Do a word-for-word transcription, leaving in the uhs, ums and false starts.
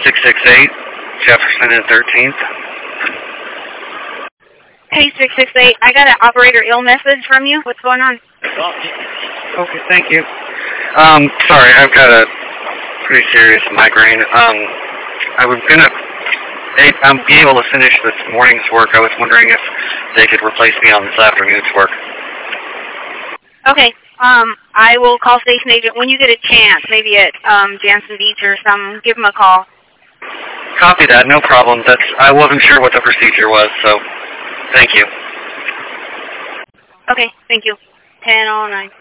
six six eight, Jefferson and thirteenth. Hey, six six eight, I got an operator ill message from you. What's going on? Okay, thank you. Um, sorry, I've got a pretty serious migraine. Um, I was gonna I'm be able to finish this morning's work. I was wondering if they could replace me on this afternoon's work. Okay, um, I will call station agent when you get a chance, maybe at um, Jansen Beach or some. Give them a call. Copy that, no problem. That's I wasn't sure what the procedure was, so thank you. Okay, thank you. ten oh nine.